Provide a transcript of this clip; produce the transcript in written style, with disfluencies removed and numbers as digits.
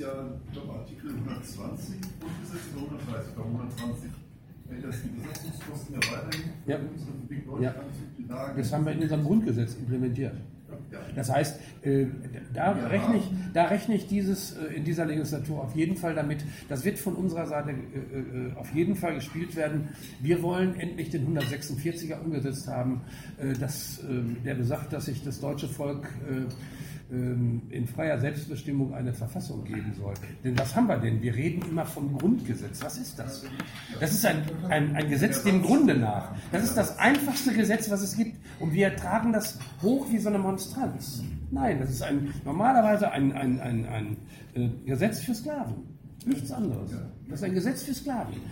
ja, ich glaube, Artikel 120 Grundgesetz oder 130, oder 120. Dass die Besatzungskosten ja weiterhin für die Bundesrepublik Deutschland zu tragen. Das haben wir in unserem Grundgesetz implementiert. Ja. Das heißt, da rechne ich in dieser Legislatur auf jeden Fall damit. Das wird von unserer Seite auf jeden Fall gespielt werden. Wir wollen endlich den 146er umgesetzt haben, der besagt, dass sich das deutsche Volk in freier Selbstbestimmung eine Verfassung geben soll. Denn was haben wir denn? Wir reden immer vom Grundgesetz. Was ist das? Das ist ein Gesetz dem Grunde nach. Das ist das einfachste Gesetz, was es gibt. Und wir tragen das hoch wie so eine Monstranz. Nein, das ist normalerweise ein Gesetz für Sklaven. Nichts anderes. Das ist ein Gesetz für Sklaven.